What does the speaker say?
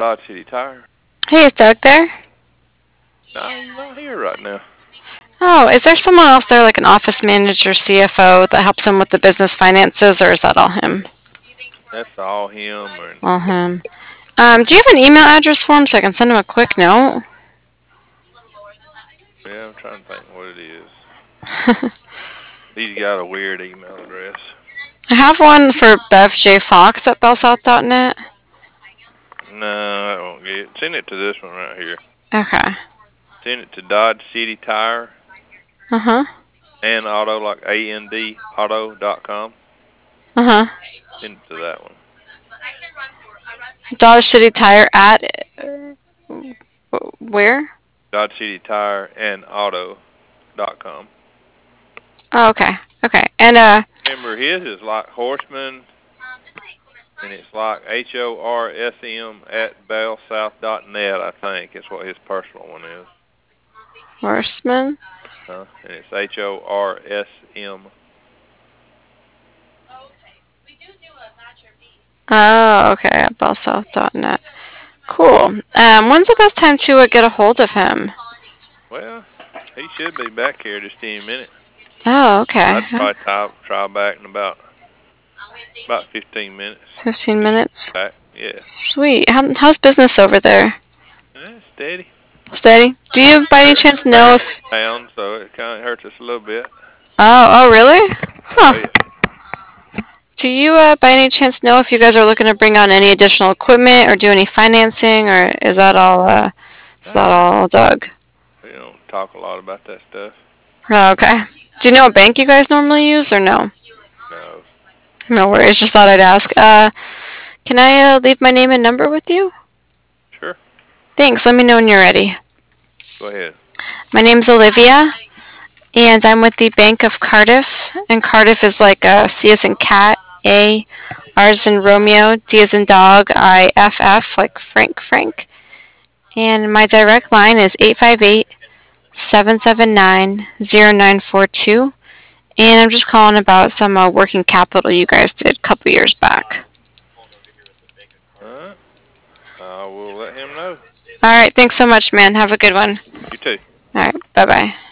Dodge City Tire. Hey, is Doug there? No, he's not here right now. Oh, is there someone else there, like an office manager, CFO, that helps him with the business finances, or is that all him? That's all him. Or All him. Do you have an email address for him so I can send him a quick note? yeah, I'm trying to think what it is. He's got a weird email address. I have one for BevJFox at bellsouth.net. No, that won't get it. Send it to this one right here. Okay. Send it to Dodge City Tire Uh-huh. and Auto, like AND Auto.com. Uh-huh. Send it to that one. Dodge City Tire at where? Dodge City Tire and Auto.com. Oh, okay. Okay. And Remember, his is like Horseman, and it's like HORSM at bellsouth.net, I think, is what his personal one is. Horseman. And it's HORSM. Oh, okay. At bellsouth.net. Cool. When's the best time to get a hold of him? Well, he should be back here just any minute. Oh, okay. I'd probably try back in about 15 minutes. 15 minutes. Back, yeah. Sweet. How's business over there? Steady. Steady. Do you by any chance know if... Pound, so it kind of hurts us a little bit. Oh, really? Huh. Oh, yeah. Do you by any chance know if you guys are looking to bring on any additional equipment or do any financing, or is that all Doug? We don't talk a lot about that stuff. Oh, okay. Do you know what bank you guys normally use, or no? No. No worries. Just thought I'd ask. Can I leave my name and number with you? Sure. Thanks. Let me know when you're ready. Go ahead. My name's Olivia, and I'm with the Bank of Cardiff. And Cardiff is like C as in cat, A, R as in Romeo, D as in dog, IFF, like Frank. And my direct line is 858-779-0942. And I'm just calling about some working capital you guys did a couple years back. Alright. I will let him know. All right. Thanks so much, man. Have a good one. You too. All right. Bye-bye.